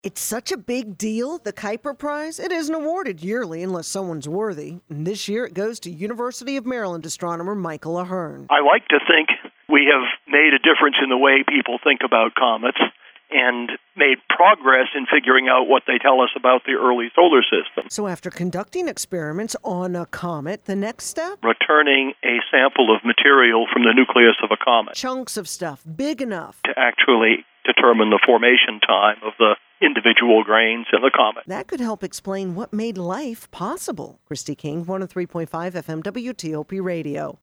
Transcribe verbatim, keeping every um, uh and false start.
It's such a big deal, the Kuiper Prize. It isn't awarded yearly unless someone's worthy. And this year it goes to University of Maryland astronomer Michael Ahearn. I like to think we have made a difference in the way people think about comets and made progress in figuring out what they tell us about the early solar system. So after conducting experiments on a comet, the next step? Returning a sample of material from the nucleus of a comet. Chunks of stuff big enough to actually determine the formation time of the individual grains in the comet. That could help explain what made life possible. Christy King, one oh three point five F M W T O P Radio.